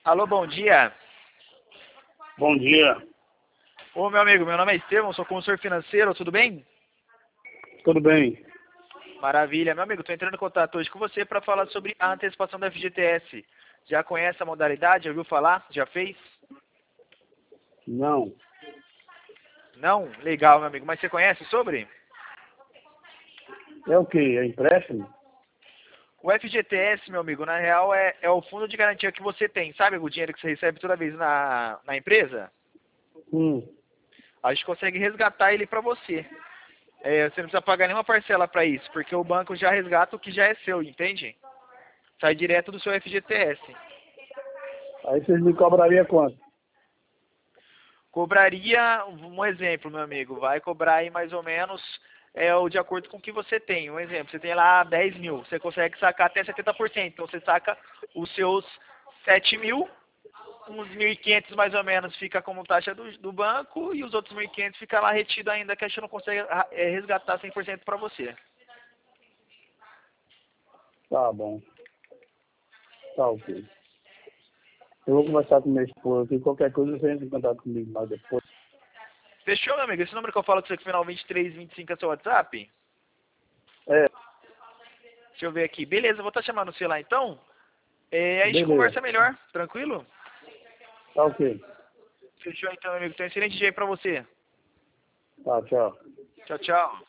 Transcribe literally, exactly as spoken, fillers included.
Alô, bom dia. Bom dia. Ô, meu amigo, meu nome é Estevão, sou consultor financeiro, tudo bem? Tudo bem? Maravilha. Meu amigo, estou entrando em contato hoje com você para falar sobre a antecipação da F G T S. Já conhece a modalidade? Já ouviu falar? Já fez? Não. Não? Legal, meu amigo. Mas você conhece sobre? É o quê? É empréstimo? O F G T S, meu amigo, na real é, é o fundo de garantia que você tem. Sabe o dinheiro que você recebe toda vez na, na empresa? Hum. A gente consegue resgatar ele para você. É, você não precisa pagar nenhuma parcela para isso, porque o banco já resgata o que já é seu, entende? Sai direto do seu F G T S. Aí vocês me cobrariam quanto? Cobraria, um exemplo, meu amigo, vai cobrar aí mais ou menos é, o de acordo com o que você tem. Um exemplo, você tem lá dez mil, você consegue sacar até setenta por cento. Então você saca os seus sete mil, uns mil e quinhentos mais ou menos fica como taxa do, do banco e os outros mil e quinhentos fica lá retido ainda que a gente não consegue é, resgatar cem por cento para você. Tá bom. Tá ok. Eu vou conversar com minha esposa aqui. Qualquer coisa você entra em contato comigo mais depois. Fechou, meu amigo? Esse número que eu falo com você que final vinte e três vinte e cinco é seu WhatsApp? É, Deixa eu ver aqui. Beleza, eu vou estar chamando você lá então. É, aí a gente beleza. conversa melhor, tranquilo? Tá ok. Fechou então, meu amigo. Então, excelente dia aí pra você. Tá, tchau. Tchau, tchau.